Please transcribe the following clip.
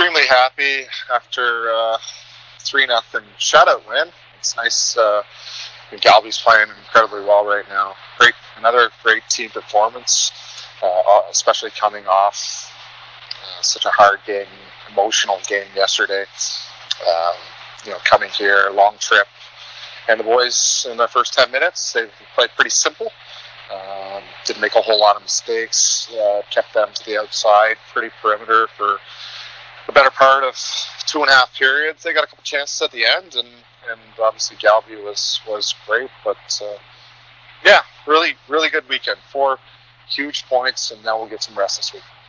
extremely happy after 3-0 shutout win. It's nice. Galby's playing incredibly well right now. Another great team performance, especially coming off such a hard game, emotional game yesterday. Coming here, long trip, and the boys in the first 10 minutes they played pretty simple. Didn't make a whole lot of mistakes. Kept them to the outside, pretty perimeter for the better part of 2.5 periods. They got a couple chances at the end, and obviously Galby was great. But really good weekend. 4 huge points, and now we'll get some rest this week.